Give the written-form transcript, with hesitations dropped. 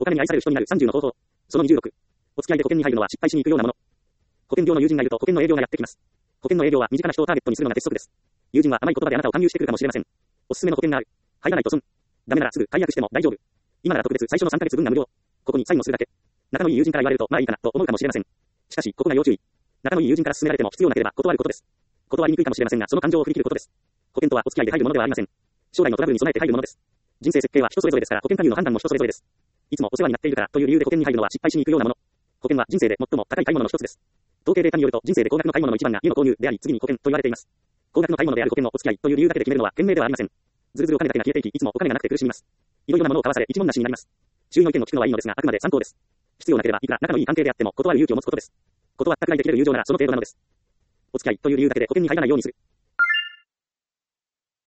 お金に愛される人になる30の方法。その26。お付き合いで保険に入るのは失敗しに行くようなもの。保険業の友人がいると保険の営業がやってきます。保険の営業は身近な人をターゲットにするのが鉄則です。友人は甘い言葉であなたを勧誘してくるかもしれません。おすすめの保険がある。入らないと損。ダメならすぐ解約しても大丈夫。今なら特別最初の3ヶ月分が無料。ここにサインをするだけ。仲のいい友人から言われるとまあいいかなと思うかもしれません。しかし、ここが要注意。仲のいい友人から勧められても必要なければ断ることです。断りにくいかもしれませんが、その感情を振り切ることです。保険とはお付き合いで入るものではありません。将来のトラブルに備えて入るものです。人生設計は人それぞれですから、保険加入の判断も人それぞれです。いつもお世話になっているからという理由で保険に入るのは失敗しに行くようなもの。保険は人生で最も高い買い物の一つです。統計データによると人生で高額の買い物の一番が家の購入であり、次に保険と言われています。高額の買い物である保険のお付き合いという理由だけで決めるのは賢明ではありません。ずるずるお金だけが消えていき、いつもお金がなくて苦しみます。いろいろなものを買わされ一文無しになります。周囲の意見を聞くのはいいのですが、あくまで参考です。必要なければいくら仲のいい関係であっても断る勇気を持つことです。断ったくらいで切れる友情ならその程度なのです。お付き合いという理由だけで保険に入らないようにする。